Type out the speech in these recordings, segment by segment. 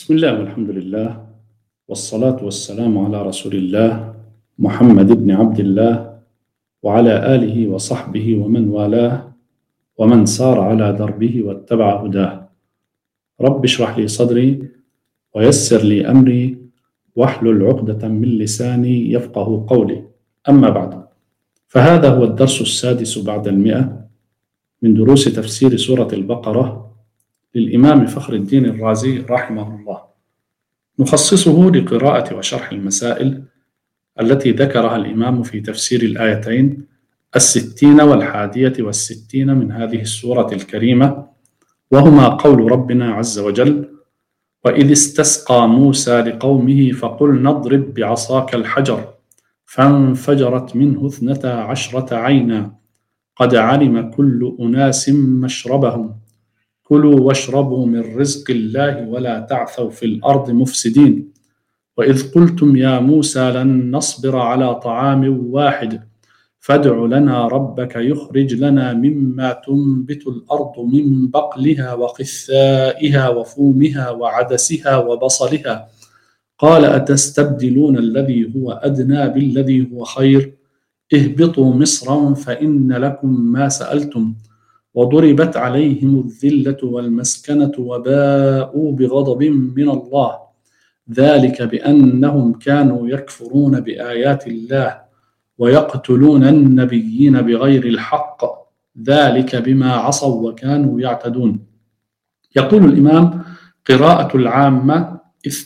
بسم الله والحمد لله والصلاة والسلام على رسول الله محمد بن عبد الله وعلى آله وصحبه ومن والاه ومن سار على دربه واتبع هداه. رب اشرح لي صدري ويسر لي أمري واحلل عقدة من لساني يفقه قولي. أما بعد، فهذا هو الدرس السادس بعد 100 من دروس تفسير سورة البقرة للإمام فخر الدين الرازي رحمه الله، نخصصه لقراءة وشرح المسائل التي ذكرها الإمام في تفسير الآيتين 60 و61 من هذه السورة الكريمة، وهما قول ربنا عز وجل: وإذ استسقى موسى لقومه فقلنا اضرب بعصاك الحجر فانفجرت منه 12 عينا قد علم كل أناس مشربهم كلوا واشربوا من رزق الله ولا تعثوا في الأرض مفسدين وإذ قلتم يا موسى لن نصبر على طعام واحد فادع لنا ربك يخرج لنا مما تنبت الأرض من بقلها وقثائها وفومها وعدسها وبصلها قال أتستبدلون الذي هو أدنى بالذي هو خير اهبطوا مصرا فإن لكم ما سألتم وضربت عليهم الذلة والمسكنة وباءوا بغضب من الله ذلك بأنهم كانوا يكفرون بآيات الله ويقتلون النبيين بغير الحق ذلك بما عصوا وكانوا يعتدون. يقول الإمام: قراءة العامة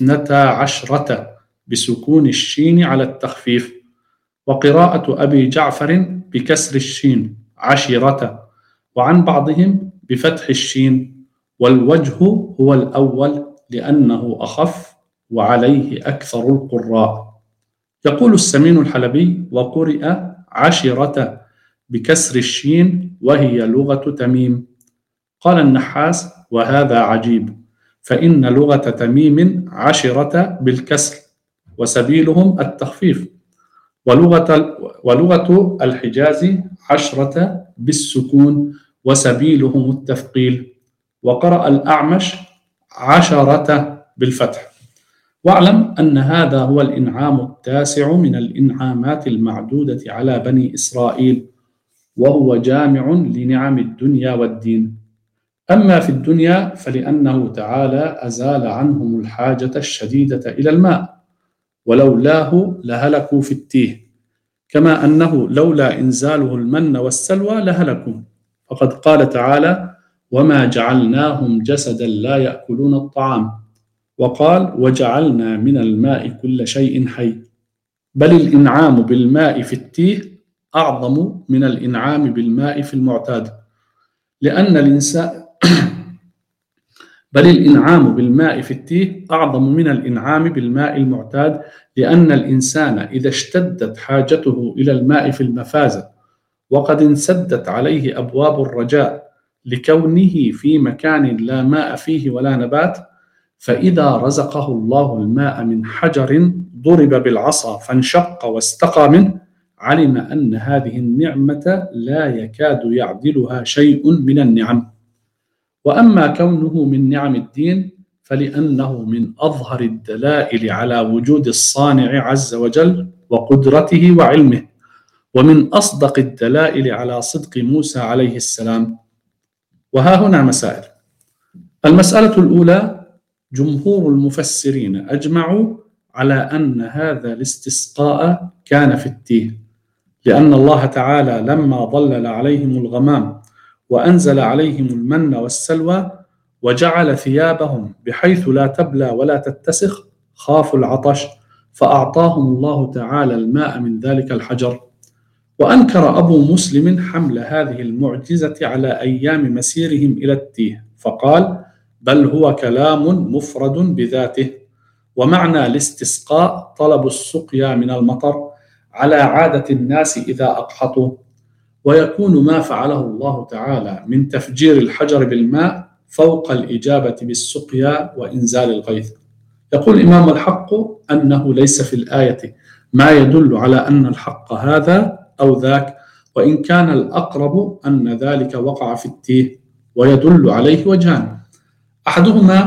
12 بسكون الشين على التخفيف، وقراءة أبي جعفر بكسر الشين 10، وعن بعضهم بفتح الشين، والوجه هو الأول لأنه أخف وعليه أكثر القراء. يقول السمين الحلبي: وقرئ 10 بكسر الشين وهي لغة تميم. قال النحاس: وهذا عجيب، فإن لغة تميم 10 بالكسر وسبيلهم التخفيف، ولغة الحجاز 10 بالسكون وسبيلهم التثقيل. وقرأ الأعمش 10 بالفتح. واعلم أن هذا هو الإنعام التاسع من الإنعامات المعدودة على بني إسرائيل، وهو جامع لنعم الدنيا والدين. أما في الدنيا فلأنه تعالى أزال عنهم الحاجة الشديدة إلى الماء، ولولاه لهلكوا في التيه، كما أنه لولا إنزاله المن والسلوى لهلكوا، فقد قال تعالى: وما جعلناهم جسدا لا يأكلون الطعام، وقال: وجعلنا من الماء كل شيء حي. بل الإنعام بالماء في التيه أعظم من الإنعام بالماء في المعتاد، لأن الإنسان بل الإنعام بالماء في التيه أعظم من الإنعام بالماء المعتاد، لأن الإنسان إذا اشتدت حاجته إلى الماء في المفازة وقد انسدت عليه أبواب الرجاء لكونه في مكان لا ماء فيه ولا نبات، فإذا رزقه الله الماء من حجر ضرب بالعصا فانشق واستقى منه، علم أن هذه النعمة لا يكاد يعدلها شيء من النعم. وأما كونه من نعم الدين فلأنه من أظهر الدلائل على وجود الصانع عز وجل وقدرته وعلمه، ومن أصدق الدلائل على صدق موسى عليه السلام. وها هنا مسائل. المسألة الأولى: جمهور المفسرين أجمعوا على أن هذا الاستسقاء كان في التيه، لأن الله تعالى لما ظلل عليهم الغمام وأنزل عليهم المن والسلوى وجعل ثيابهم بحيث لا تبلى ولا تتسخ خافوا العطش، فأعطاهم الله تعالى الماء من ذلك الحجر. وأنكر أبو مسلم حمل هذه المعجزة على أيام مسيرهم إلى التيه، فقال: بل هو كلام مفرد بذاته، ومعنى الاستسقاء طلب السقيا من المطر على عادة الناس إذا أقحطوا، ويكون ما فعله الله تعالى من تفجير الحجر بالماء فوق الإجابة بالسقيا وإنزال الغيث. يقول الإمام: الحق أنه ليس في الآية ما يدل على أن الحق هذا أو ذاك، وإن كان الأقرب أن ذلك وقع في التيه، ويدل عليه وجهان: أحدهما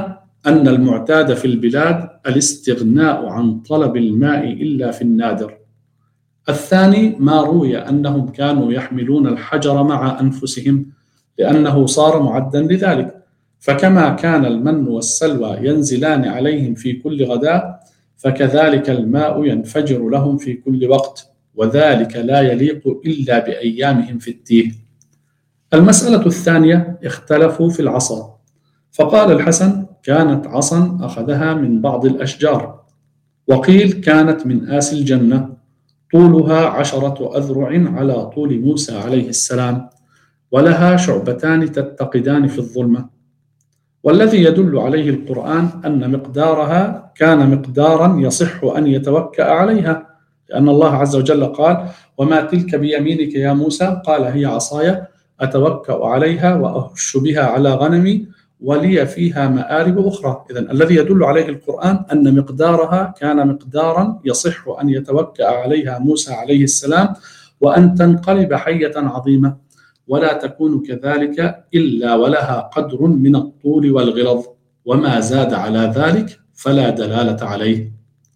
أن المعتاد في البلاد الاستغناء عن طلب الماء إلا في النادر. الثاني ما روي أنهم كانوا يحملون الحجر مع أنفسهم لأنه صار معدا لذلك، فكما كان المن والسلوى ينزلان عليهم في كل غداء فكذلك الماء ينفجر لهم في كل وقت، وذلك لا يليق إلا بأيامهم في التيه. المسألة الثانية اختلفوا في العصا، فقال الحسن كانت عصا أخذها من بعض الأشجار، وقيل كانت من آس الجنة طولها 10 أذرع على طول موسى عليه السلام، ولها شعبتان تتقدان في الظلمة. والذي يدل عليه القرآن أن مقدارها كان مقدارا يصح أن يتوكأ عليها، لأن الله عز وجل قال وما تلك بيمينك يا موسى؟ قال هي عصاي أتوكأ عليها وأهش بها على غنمي ولي فيها مآرب أخرى. إذن الذي يدل عليه القرآن أن مقدارها كان مقدارا يصح أن يتوكأ عليها موسى عليه السلام وأن تنقلب حية عظيمة، ولا تكون كذلك إلا ولها قدر من الطول والغلظ، وما زاد على ذلك فلا دلالة عليه.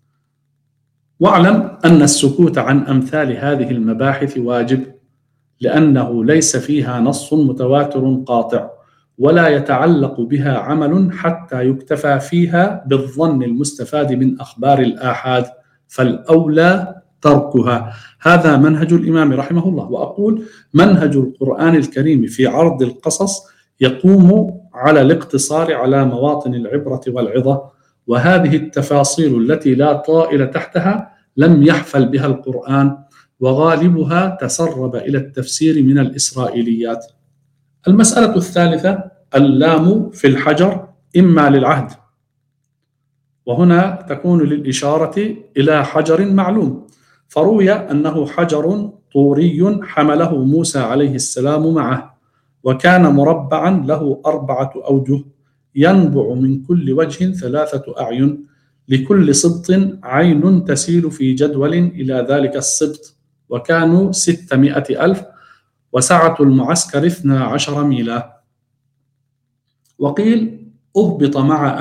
واعلم أن السكوت عن أمثال هذه المباحث واجب، لأنه ليس فيها نص متواتر قاطع، ولا يتعلق بها عمل حتى يكتفى فيها بالظن المستفاد من أخبار الآحاد، فالأولى تركها. هذا منهج الإمام رحمه الله. وأقول منهج القرآن الكريم في عرض القصص يقوم على الاقتصار على مواطن العبرة والعظة، وهذه التفاصيل التي لا طائل تحتها لم يحفل بها القرآن، وغالبها تسرب إلى التفسير من الإسرائيليات. المسألة الثالثة اللام في الحجر إما للعهد، وهنا تكون للإشارة إلى حجر معلوم، فروي أنه حجر طوري حمله موسى عليه السلام معه، وكان مربعا له 4 أوجه، ينبع من كل وجه 3 أعين، لكل سبط عين تسيل في جدول إلى ذلك السبط، وكانوا 600,000، وسعة المعسكر 12 ميلا. وقيل أهبط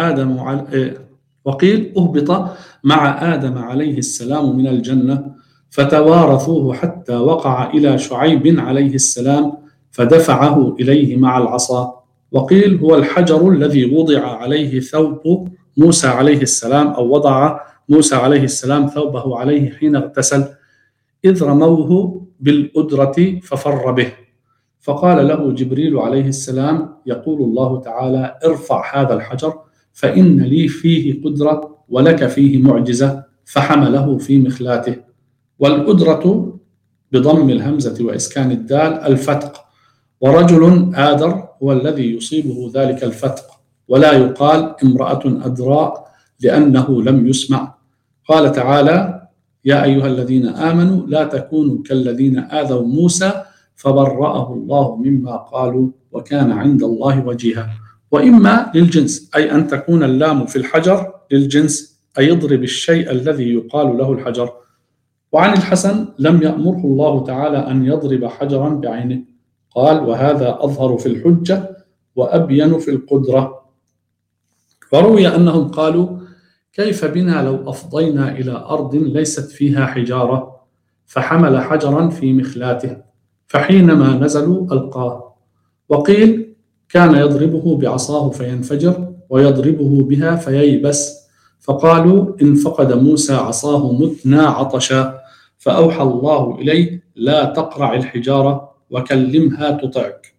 مع آدم عليه السلام من الجنة، فتوارثوه حتى وقع إلى شعيب عليه السلام فدفعه إليه مع العصا. وقيل هو الحجر الذي وضع عليه ثوب موسى عليه السلام، أو وضع موسى عليه السلام ثوبه عليه حين اغتسل، إذ رموه بالأدرة ففر به، فقال له جبريل عليه السلام يقول الله تعالى ارفع هذا الحجر فإن لي فيه قدرة ولك فيه معجزة، فحمله في مخلاته. والأدرة بضم الهمزة وإسكان الدال الفتق، ورجل آدر هو الذي يصيبه ذلك الفتق، ولا يقال امرأة أدراء لأنه لم يسمع. قال تعالى يا أيها الذين آمنوا لا تكونوا كالذين آذوا موسى فبرأه الله مما قالوا وكان عند الله وجيها. وإما للجنس، أي أن تكون اللام في الحجر للجنس، أي يضرب الشيء الذي يقال له الحجر. وعن الحسن لم يأمره الله تعالى أن يضرب حجرا بعينه، قال وهذا أظهر في الحجة وأبين في القدرة. وروي أنهم قالوا كيف بنا لو أفضينا إلى أرض ليست فيها حجارة، فحمل حجرا في مخلاته، فحينما نزلوا ألقاه. وقيل كان يضربه بعصاه فينفجر، ويضربه بها فييبس، فقالوا إن فقد موسى عصاه متنا عطشا، فأوحى الله إليه لا تقرع الحجارة وكلمها تطعك.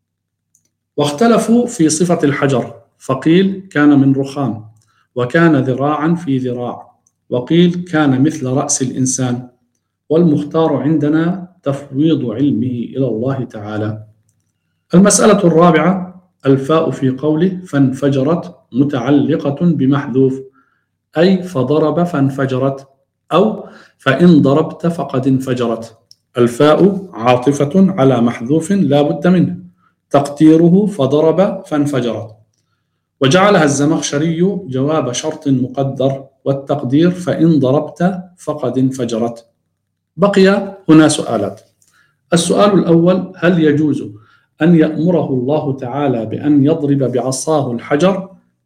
واختلفوا في صفة الحجر، فقيل كان من رخام، وكان ذراعا في ذراع، وقيل كان مثل رأس الإنسان، والمختار عندنا تفويض علمه إلى الله تعالى. المسألة الرابعة الفاء في قوله فانفجرت متعلقة بمحذوف، أي فضرب فانفجرت، أو فإن ضربت فقد انفجرت. الفاء عاطفة على محذوف لا بد منه، تقديره فضرب فانفجرت، وجعلها الزمخشري جواب شرط مقدر، والتقدير فإن ضربت فقد انفجرت. بقي هنا سؤالات. السؤال الأول هل يجوز أن يأمره الله تعالى بأن يضرب بعصاه الحجر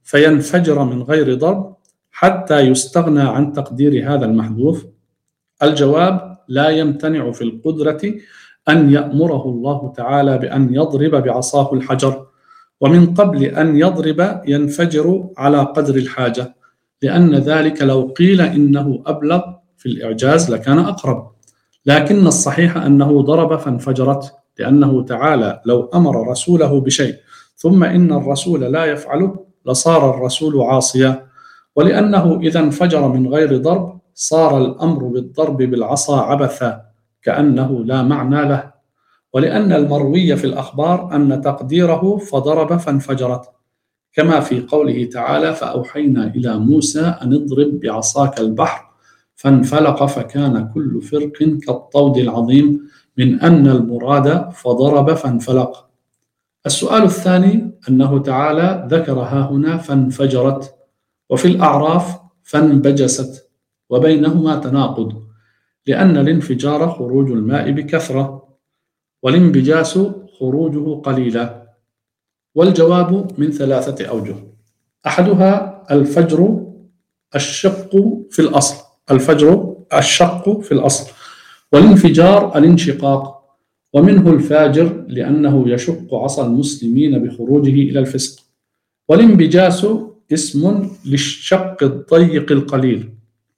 فينفجر من غير ضرب حتى يستغنى عن تقدير هذا المحذوف؟ الجواب: لا يمتنع في القدرة أن يأمره الله تعالى بأن يضرب بعصاه الحجر، ومن قبل أن يضرب ينفجر على قدر الحاجة، لأن ذلك لو قيل إنه أبلغ في الإعجاز لكان أقرب، لكن الصحيح أنه ضرب فانفجرت، لأنه تعالى لو أمر رسوله بشيء ثم إن الرسول لا يفعله لصار الرسول عاصيا، ولأنه إذا انفجر من غير ضرب صار الأمر بالضرب بالعصا عبثا كأنه لا معنى له، ولأن المروي في الأخبار أن تقديره فضرب فانفجرت، كما في قوله تعالى: فأوحينا إلى موسى أن اضرب بعصاك البحر فانفلق فكان كل فرق كالطود العظيم، من أن المراد فضرب فانفلق. السؤال الثاني أنه تعالى ذكر ها هنا فانفجرت، وفي الأعراف فانبجست، وبينهما تناقض، لأن الانفجار خروج الماء بكثرة، والانبجاس خروجه قليلا. والجواب من 3 أوجه: أحدها الفجر الشق في الأصل، الفجر الشق في الأصل، والانفجار الانشقاق، ومنه الفاجر لأنه يشق عصا المسلمين بخروجه إلى الفسق، والانبجاس اسم للشق الضيق القليل،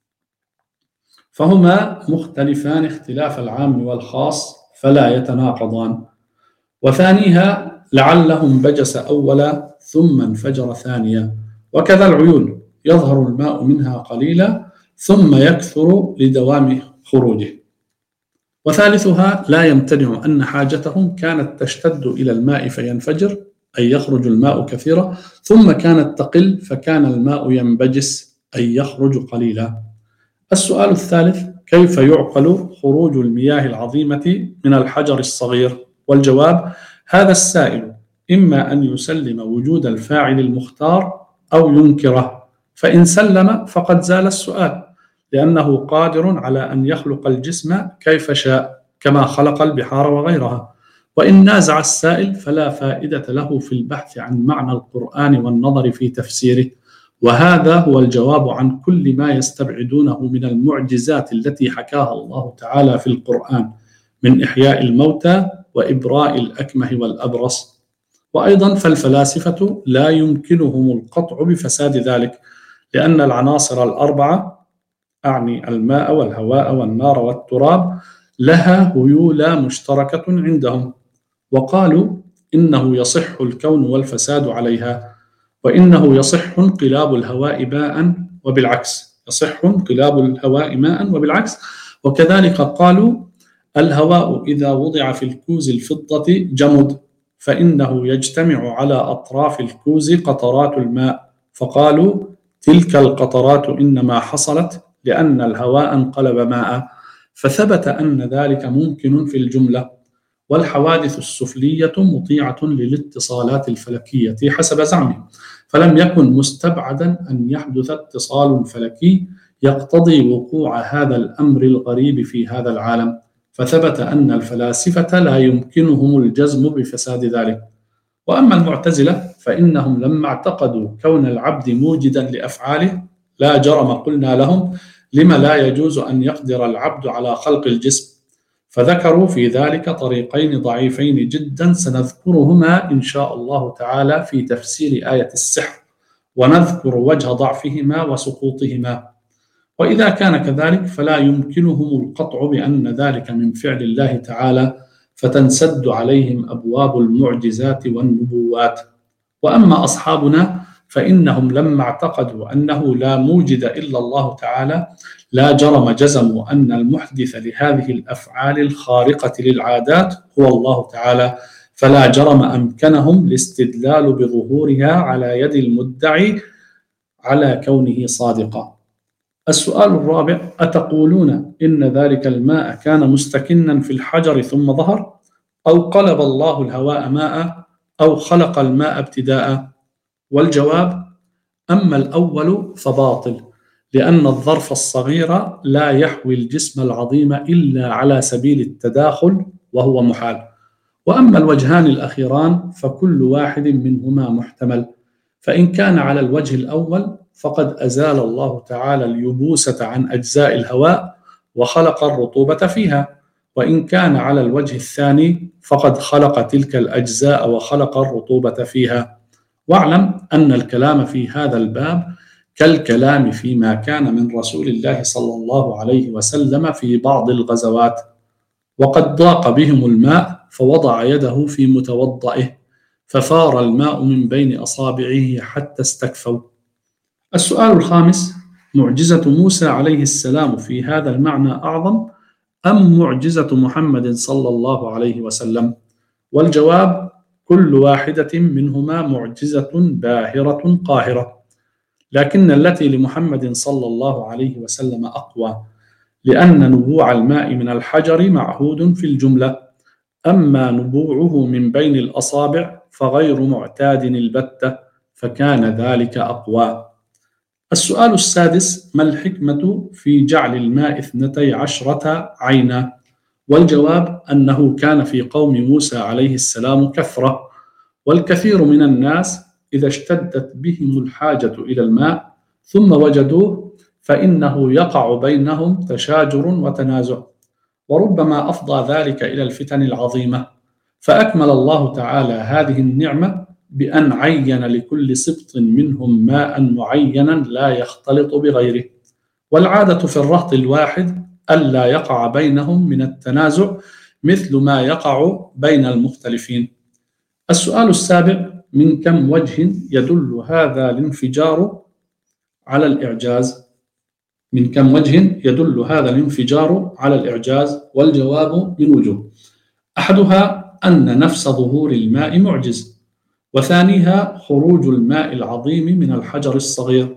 فهما مختلفان اختلاف العام والخاص فلا يتناقضان. وثانيها لعله انبجس أولا ثم انفجر ثانيا، وكذا العيون يظهر الماء منها قليلا ثم يكثر لدوام خروجه. وثالثها لا يمتنع أن حاجتهم كانت تشتد إلى الماء فينفجر، أي يخرج الماء كثيرا، ثم كانت تقل فكان الماء ينبجس، أي يخرج قليلا. السؤال الثالث: كيف يعقل خروج المياه العظيمة من الحجر الصغير؟ والجواب: هذا السائل إما أن يسلم وجود الفاعل المختار أو ينكره، فإن سلم فقد زال السؤال، لأنه قادر على أن يخلق الجسم كيف شاء كما خلق البحار وغيرها، وإن نازع السائل فلا فائدة له في البحث عن معنى القرآن والنظر في تفسيره، وهذا هو الجواب عن كل ما يستبعدونه من المعجزات التي حكاها الله تعالى في القرآن من إحياء الموتى وإبراء الأكمه والأبرص. وأيضا فالفلاسفة لا يمكنهم القطع بفساد ذلك، لأن العناصر الأربعة، أعني الماء والهواء والنار والتراب، لها هيولى مشتركة عندهم، وقالوا إنه يصح الكون والفساد عليها، وإنه يصح انقلاب الهواء ماء وبالعكس، يصح انقلاب الهواء ماء وبالعكس. وكذلك قالوا الهواء إذا وضع في الكوز الفضة جمد، فإنه يجتمع على أطراف الكوز قطرات الماء، فقالوا تلك القطرات إنما حصلت لأن الهواء انقلب ماء، فثبت أن ذلك ممكن في الجملة. والحوادث السفلية مطيعة للاتصالات الفلكية حسب زعمه، فلم يكن مستبعدا أن يحدث اتصال فلكي يقتضي وقوع هذا الأمر الغريب في هذا العالم، فثبت أن الفلاسفة لا يمكنهم الجزم بفساد ذلك. وأما المعتزلة فإنهم لما اعتقدوا كون العبد موجدا لأفعاله لا جرم قلنا لهم: لما لا يجوز أن يقدر العبد على خلق الجسم؟ فذكروا في ذلك طريقين ضعيفين جدا سنذكرهما إن شاء الله تعالى في تفسير آية السحر، ونذكر وجه ضعفهما وسقوطهما. وإذا كان كذلك فلا يمكنهم القطع بأن ذلك من فعل الله تعالى، فتنسد عليهم أبواب المعجزات والنبوات. وأما أصحابنا فإنهم لما اعتقدوا أنه لا موجد إلا الله تعالى لا جرم جزموا أن المحدث لهذه الأفعال الخارقة للعادات هو الله تعالى، فلا جرم أمكنهم الاستدلال بظهورها على يد المدعي على كونه صادقا. السؤال الرابع: أتقولون إن ذلك الماء كان مستكنا في الحجر ثم ظهر، أو قلب الله الهواء ماء، أو خلق الماء ابتداء؟ والجواب: أما الأول فباطل، لأن الظرف الصغير لا يحوي الجسم العظيم إلا على سبيل التداخل وهو محال. وأما الوجهان الأخيران فكل واحد منهما محتمل، فإن كان على الوجه الأول فقد أزال الله تعالى اليبوسة عن أجزاء الهواء وخلق الرطوبة فيها، وإن كان على الوجه الثاني فقد خلق تلك الأجزاء وخلق الرطوبة فيها. واعلم أن الكلام في هذا الباب كالكلام فيما كان من رسول الله صلى الله عليه وسلم في بعض الغزوات، وقد ضاق بهم الماء فوضع يده في متوضئه ففار الماء من بين أصابعه حتى استكفوا. السؤال الخامس: معجزة موسى عليه السلام في هذا المعنى أعظم أم معجزة محمد صلى الله عليه وسلم؟ والجواب: كل واحدة منهما معجزة باهرة قاهرة، لكن التي لمحمد صلى الله عليه وسلم أقوى، لأن نبوع الماء من الحجر معهود في الجملة، أما نبوعه من بين الأصابع فغير معتاد البتة، فكان ذلك أقوى. السؤال السادس: ما الحكمة في جعل الماء 12 عينا؟ والجواب أنه كان في قوم موسى عليه السلام كثرة، والكثير من الناس إذا اشتدت بهم الحاجة إلى الماء ثم وجدوه فإنه يقع بينهم تشاجر وتنازع، وربما أفضى ذلك إلى الفتن العظيمة. فأكمل الله تعالى هذه النعمة بأن عين لكل سبط منهم ماء معينا لا يختلط بغيره، والعادة في الرهط الواحد ألا يقع بينهم من التنازع مثل ما يقع بين المختلفين. السؤال السابع: من كم وجه يدل هذا الانفجار على الإعجاز؟ من كم وجه يدل هذا الانفجار على الإعجاز؟ والجواب: من وجوه. أحدها أن نفس ظهور الماء معجز، وثانيها خروج الماء العظيم من الحجر الصغير،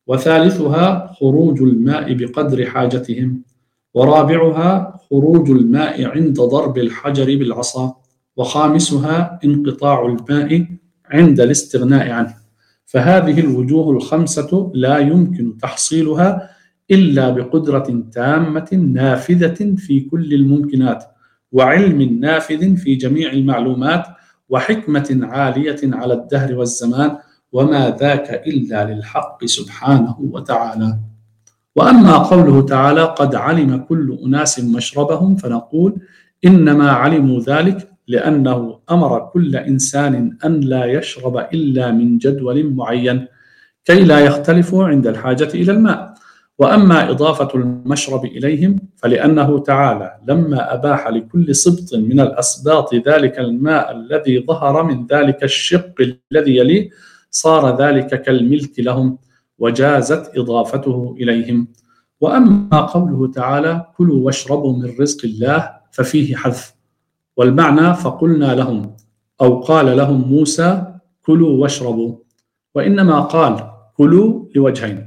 وثالثها خروج الماء بقدر حاجتهم، ورابعها خروج الماء عند ضرب الحجر بالعصا، وخامسها انقطاع الماء عند الاستغناء عنه. فهذه الوجوه الخمسة لا يمكن تحصيلها إلا بقدرة تامة نافذة في كل الممكنات، وعلم نافذ في جميع المعلومات، وحكمة عالية على الدهر والزمان، وما ذاك إلا للحق سبحانه وتعالى. وأما قوله تعالى: قد علم كل أناس مشربهم، فنقول إنما علموا ذلك لأنه أمر كل إنسان أن لا يشرب إلا من جدول معين كي لا يختلفوا عند الحاجة إلى الماء. وأما إضافة المشرب إليهم فلأنه تعالى لما أباح لكل سبط من الأسباط ذلك الماء الذي ظهر من ذلك الشق الذي يليه صار ذلك كالملك لهم، وجازت إضافته إليهم. وأما قوله تعالى: كلوا واشربوا من رزق الله، ففيه حذف، والمعنى فقلنا لهم، أو قال لهم موسى: كلوا واشربوا، وإنما قال كلوا لوجهين: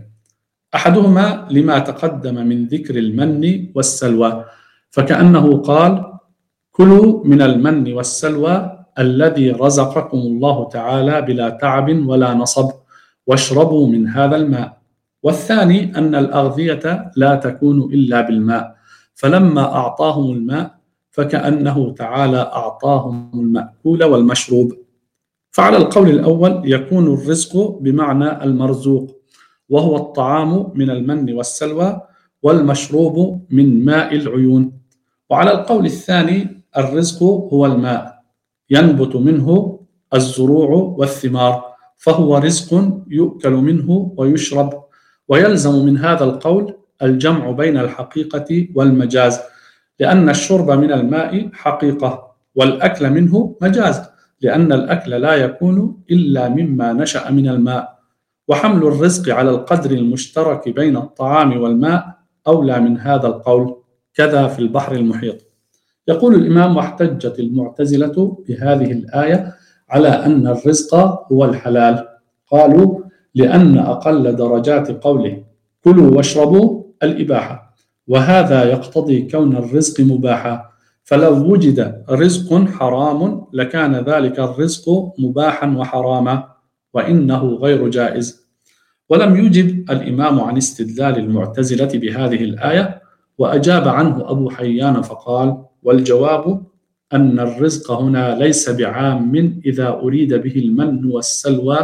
أحدهما لما تقدم من ذكر المن والسلوى، فكأنه قال: كلوا من المن والسلوى الذي رزقكم الله تعالى بلا تعب ولا نصب، واشربوا من هذا الماء. والثاني أن الأغذية لا تكون إلا بالماء، فلما أعطاهم الماء فكأنه تعالى أعطاهم المأكول والمشروب. فعلى القول الأول يكون الرزق بمعنى المرزوق، وهو الطعام من المن والسلوى، والمشروب من ماء العيون. وعلى القول الثاني الرزق هو الماء، ينبت منه الزروع والثمار، فهو رزق يؤكل منه ويشرب. ويلزم من هذا القول الجمع بين الحقيقة والمجاز، لأن الشرب من الماء حقيقة، والأكل منه مجاز، لأن الأكل لا يكون إلا مما نشأ من الماء. وحمل الرزق على القدر المشترك بين الطعام والماء أولى من هذا القول، كذا في البحر المحيط. يقول الإمام: واحتجت المعتزلة بهذه الآية على أن الرزق هو الحلال، قالوا: لأن أقل درجات قوله كلوا واشربوا الإباحة، وهذا يقتضي كون الرزق مباحا، فلو وجد رزق حرام لكان ذلك الرزق مباحا وحراما، وإنه غير جائز. ولم يجب الإمام عن استدلال المعتزلة بهذه الآية، وأجاب عنه أبو حيان فقال: والجواب أن الرزق هنا ليس بعام إذا أريد به المن والسلوى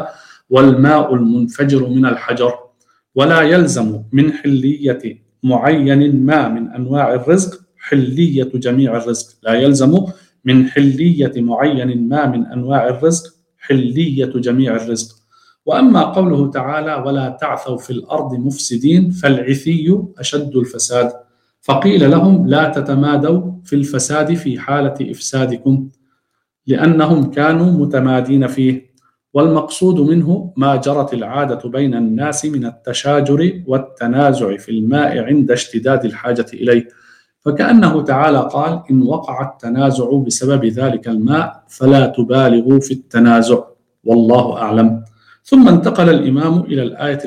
والماء المنفجر من الحجر، ولا يلزم من حلية معين ما من أنواع الرزق حلية جميع الرزق. لا يلزم من حلية معين ما من أنواع الرزق حلية جميع الرزق. وأما قوله تعالى ولا تعثوا في الأرض مفسدين فالعثي أشد الفساد، فقيل لهم لا تتمادوا في الفساد في حالة إفسادكم لأنهم كانوا متمادين فيه، والمقصود منه ما جرت العادة بين الناس من التشاجر والتنازع في الماء عند اشتداد الحاجة إليه، فكأنه تعالى قال إن وقع التنازع بسبب ذلك الماء فلا تبالغوا في التنازع والله أعلم. ثم انتقل الإمام إلى الآية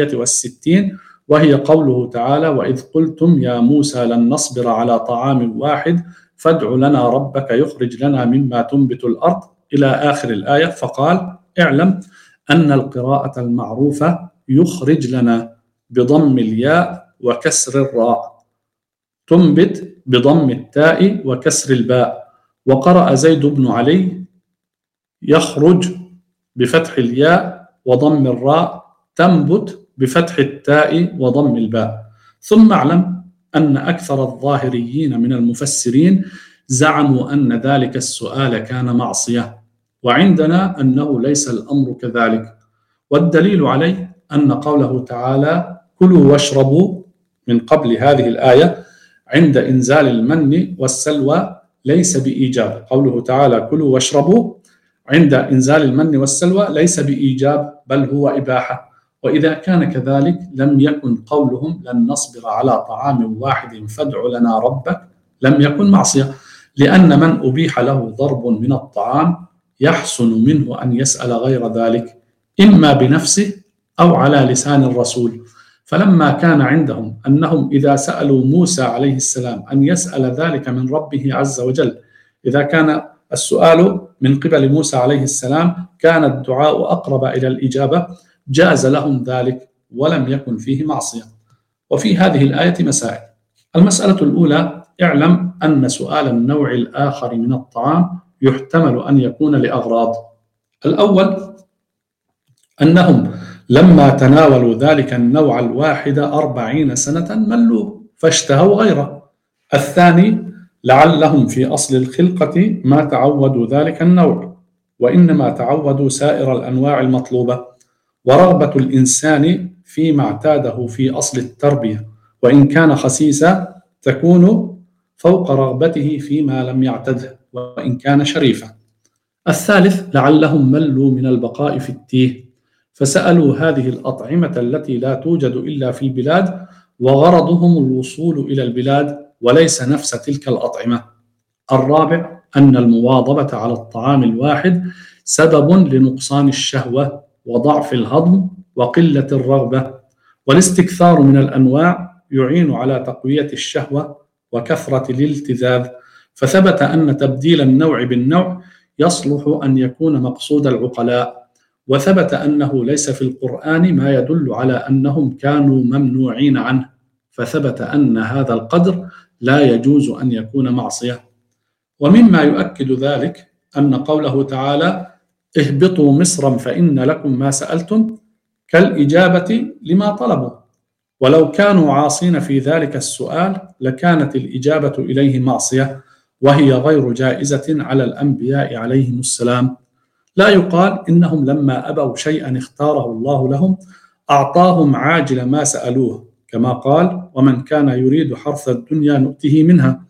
61 وهي قوله تعالى وإذ قلتم يا موسى لن نصبر على طعام واحد فادع لنا ربك يخرج لنا مما تنبت الأرض إلى آخر الآية، فقال اعلم أن القراءة المعروفة يخرج لنا بضم الياء وكسر الراء، تنبت بضم التاء وكسر الباء، وقرأ زيد بن علي يخرج بفتح الياء وضم الراء، تنبت بفتح التاء وضم الباء. ثم اعلم أن أكثر الظاهريين من المفسرين زعموا أن ذلك السؤال كان معصية، وعندنا أنه ليس الأمر كذلك، والدليل عليه أن قوله تعالى كلوا واشربوا من قبل هذه الآية عند إنزال المن والسلوى ليس بإيجاب. قوله تعالى كلوا واشربوا عند إنزال المن والسلوى ليس بإيجاب بل هو إباحة، وإذا كان كذلك لم يكن قولهم لن نصبر على طعام واحد فادع لنا ربك لم يكن معصية، لأن من أبيح له ضرب من الطعام يحسن منه أن يسأل غير ذلك إما بنفسه أو على لسان الرسول. فلما كان عندهم أنهم إذا سألوا موسى عليه السلام أن يسأل ذلك من ربه عز وجل، إذا كان السؤال من قبل موسى عليه السلام كان الدعاء أقرب إلى الإجابة جاز لهم ذلك ولم يكن فيه معصية. وفي هذه الآية مسائل. المسألة الأولى اعلم أن سؤال النوع الآخر من الطعام يحتمل أن يكون لأغراض. الأول أنهم لما تناولوا ذلك النوع الواحد 40 سنة ملوا فاشتهوا غيره. الثاني لعلهم في أصل الخلقة ما تعودوا ذلك النوع، وإنما تعودوا سائر الأنواع المطلوبة، ورغبة الإنسان فيما اعتاده في أصل التربية وإن كان خسيسا تكون فوق رغبته فيما لم يعتده وإن كان شريفا. الثالث لعلهم ملوا من البقاء في التيه فسألوا هذه الأطعمة التي لا توجد إلا في البلاد وغرضهم الوصول إلى البلاد وليس نفس تلك الأطعمة. الرابع أن المواظبة على الطعام الواحد سبب لنقصان الشهوة وضعف الهضم وقلة الرغبة، والاستكثار من الأنواع يعين على تقوية الشهوة وكثرة الالتذاذ، فثبت أن تبديل النوع بالنوع يصلح أن يكون مقصود العقلاء، وثبت أنه ليس في القرآن ما يدل على أنهم كانوا ممنوعين عنه، فثبت أن هذا القدر لا يجوز أن يكون معصية. ومما يؤكد ذلك أن قوله تعالى اهبطوا مصرا فإن لكم ما سألتم كالإجابة لما طلبوا، ولو كانوا عاصين في ذلك السؤال لكانت الإجابة إليه معصية وهي غير جائزة على الأنبياء عليهم السلام. لا يقال إنهم لما أبوا شيئا اختاره الله لهم أعطاهم عاجل ما سألوه، كما قال ومن كان يريد حرث الدنيا نؤته منها،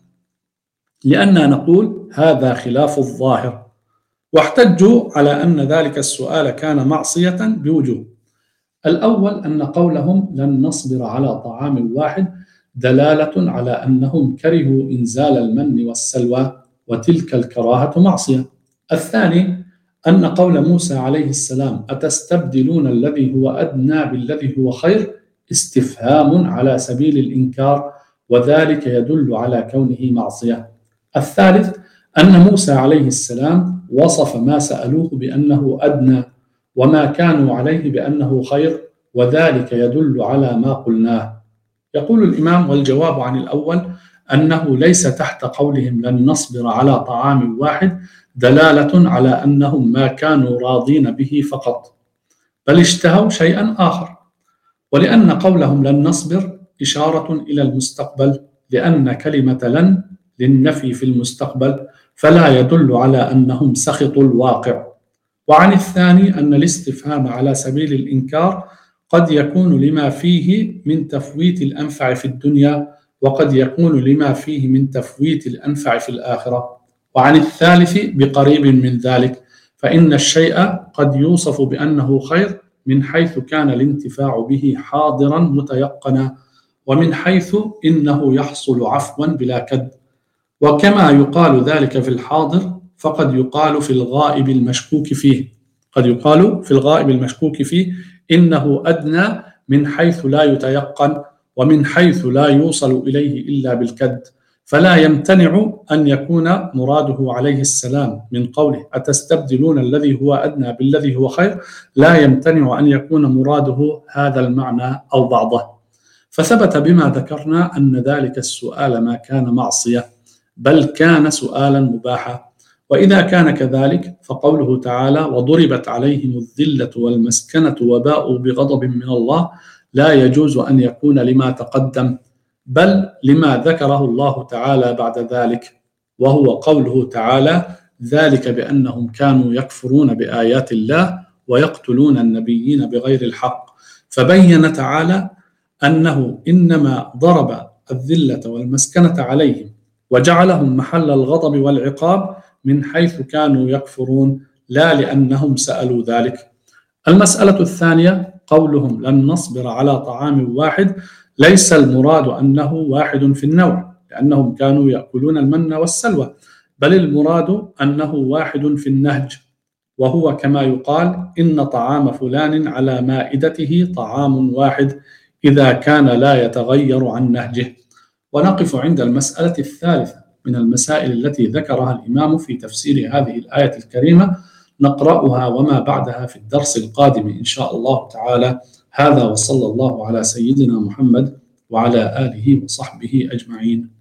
لأننا نقول هذا خلاف الظاهر. واحتجوا على أن ذلك السؤال كان معصية بوجوه. الأول أن قولهم لن نصبر على طعام واحد دلالة على أنهم كرهوا إنزال المن والسلوى وتلك الكراهة معصية. الثاني أن قول موسى عليه السلام أتستبدلون الذي هو أدنى بالذي هو خير استفهام على سبيل الإنكار، وذلك يدل على كونه معصية. الثالث أن موسى عليه السلام وصف ما سألوه بأنه أدنى وما كانوا عليه بأنه خير، وذلك يدل على ما قلناه. يقول الإمام والجواب عن الأول أنه ليس تحت قولهم لن نصبر على طعام واحد دلالة على أنهم ما كانوا راضين به فقط، بل اشتهوا شيئا آخر. ولأن قولهم لن نصبر إشارة إلى المستقبل، لأن كلمة لن للنفي في المستقبل، فلا يدل على أنهم سخطوا الواقع. وعن الثاني أن الاستفهام على سبيل الإنكار قد يكون لما فيه من تفويت الأنفع في الدنيا، وقد يكون لما فيه من تفويت الأنفع في الآخرة. وعن الثالث بقريب من ذلك، فإن الشيء قد يوصف بأنه خير من حيث كان الانتفاع به حاضرا متيقنا، ومن حيث إنه يحصل عفوا بلا كد. وكما يقال ذلك في الحاضر، فقد يقال في الغائب المشكوك فيه، قد يقال في الغائب المشكوك فيه إنه أدنى من حيث لا يتيقن، ومن حيث لا يوصل إليه إلا بالكد. فلا يمتنع أن يكون مراده عليه السلام من قوله أتستبدلون الذي هو أدنى بالذي هو خير، لا يمتنع أن يكون مراده هذا المعنى أو بعضه. فثبت بما ذكرنا أن ذلك السؤال ما كان معصية، بل كان سؤالا مباحا. وإذا كان كذلك فقوله تعالى وضربت عليهم الذلة والمسكنة وباءوا بغضب من الله لا يجوز أن يكون لما تقدم، بل لما ذكره الله تعالى بعد ذلك، وهو قوله تعالى ذلك بأنهم كانوا يكفرون بآيات الله ويقتلون النبيين بغير الحق. فبين تعالى أنه إنما ضرب الذلة والمسكنة عليهم وجعلهم محل الغضب والعقاب من حيث كانوا يكفرون، لا لأنهم سألوا ذلك. المسألة الثانية قولهم لن نصبر على طعام واحد، ليس المراد أنه واحد في النوع لأنهم كانوا يأكلون المن والسلوى، بل المراد أنه واحد في النهج، وهو كما يقال إن طعام فلان على مائدته طعام واحد إذا كان لا يتغير عن نهجه. ونقف عند المسألة الثالثة من المسائل التي ذكرها الإمام في تفسير هذه الآية الكريمة، نقرأها وما بعدها في الدرس القادم إن شاء الله تعالى. هذا وصلى الله على سيدنا محمد وعلى آله وصحبه أجمعين.